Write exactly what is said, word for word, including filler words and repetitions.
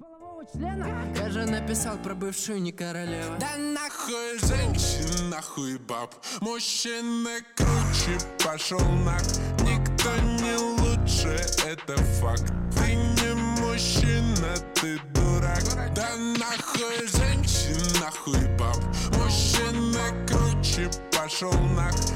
полового члена. Я же написал про бывшую не королева. Да нахуй женщин, нахуй баб. Мужчина круче, пошел нах. Никто не лучше, это факт. Ты не мужчина, ты дурак. Да нахуй женщин, нахуй баб. Мужчина круче, пошел нах.